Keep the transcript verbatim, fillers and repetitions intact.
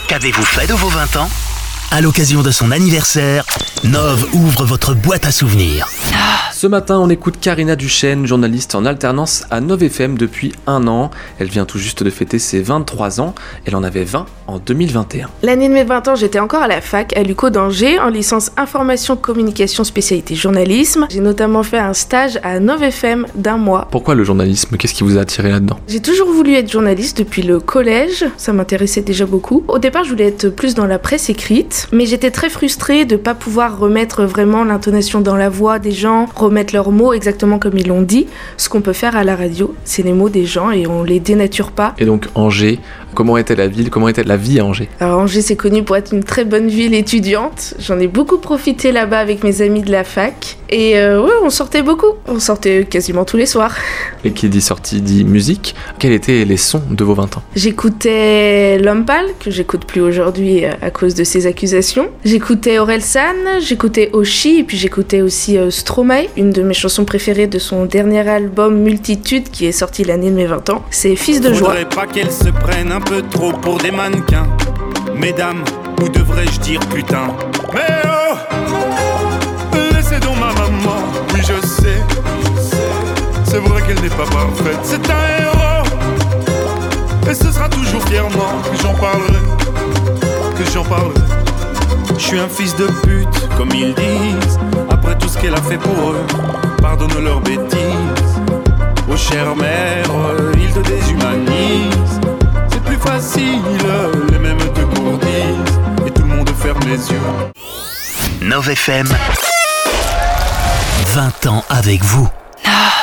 Qu'avez-vous fait de vos vingt ans ? À l'occasion de son anniversaire, Nov ouvre votre boîte à souvenirs. Ce matin, on écoute Karina Duchesne, journaliste en alternance à Nov F M depuis un an. Elle vient tout juste de fêter ses vingt-trois ans. Elle en avait vingt en deux mille vingt et un. L'année de mes vingt ans, j'étais encore à la fac, à l'U Q O d'Angers, en licence information communication spécialité journalisme. J'ai notamment fait un stage à Nov F M d'un mois. Pourquoi le journalisme ? Qu'est-ce qui vous a attiré là-dedans ? J'ai toujours voulu être journaliste depuis le collège, ça m'intéressait déjà beaucoup. Au départ, je voulais être plus dans la presse écrite, mais j'étais très frustrée de ne pas pouvoir remettre vraiment l'intonation dans la voix des gens, remettre leurs mots exactement comme ils l'ont dit. Ce qu'on peut faire à la radio, c'est les mots des gens et on les dénature pas. Et donc Angers, comment était la ville ? Comment était la vie à Angers ? Alors Angers, c'est connu pour être une très bonne ville étudiante. J'en ai beaucoup profité là-bas avec mes amis de la fac. Et euh, ouais, on sortait beaucoup. On sortait quasiment tous les soirs. Et qui dit sortie dit musique. Quels étaient les sons de vos vingt ans ? J'écoutais L'Homme Pâle, que j'écoute plus aujourd'hui à cause de ses accusations. J'écoutais Orelsan, j'écoutais Oshi, et puis j'écoutais aussi euh, Stromae, une de mes chansons préférées de son dernier album Multitude, qui est sorti l'année de mes vingt ans. C'est Fils de joie. Faudrait pas qu'elles se prennent un peu trop pour des mannequins. Mesdames, ou devrais-je dire putain. Mais oh, laissez donc ma maman. Oui, je sais, c'est vrai qu'elle n'est pas parfaite. C'est un héros, et ce sera toujours fièrement que j'en parlerai, que j'en parlerai. Je suis un fils de pute, comme ils disent. Après tout ce qu'elle a fait pour eux, pardonne leurs bêtises. Oh chère mère, ils te déshumanisent. C'est plus facile, les mêmes te courtisent. Et tout le monde ferme les yeux. Nov F M, vingt ans avec vous. Ah.